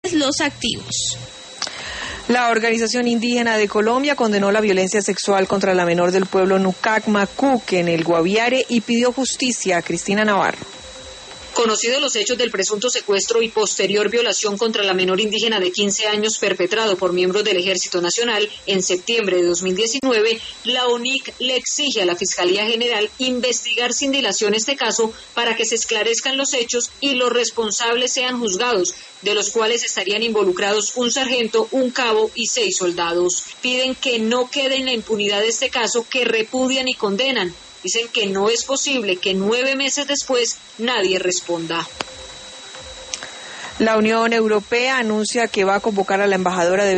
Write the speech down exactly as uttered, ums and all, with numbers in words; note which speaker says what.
Speaker 1: los activos.
Speaker 2: La Organización Indígena de Colombia condenó la violencia sexual contra la menor del pueblo Nucac-Macuc en el Guaviare y pidió justicia a Cristina Navarro.
Speaker 3: Conocidos los hechos del presunto secuestro y posterior violación contra la menor indígena de quince años perpetrado por miembros del Ejército Nacional en septiembre de dos mil diecinueve, la O N I C le exige a la Fiscalía General investigar sin dilación este caso para que se esclarezcan los hechos y los responsables sean juzgados, de los cuales estarían involucrados un sargento, un cabo y seis soldados. Piden que no quede en la impunidad de este caso, que repudian y condenan. Dicen que no es posible que nueve meses después nadie responda.
Speaker 2: La Unión Europea anuncia que va a convocar a la embajadora de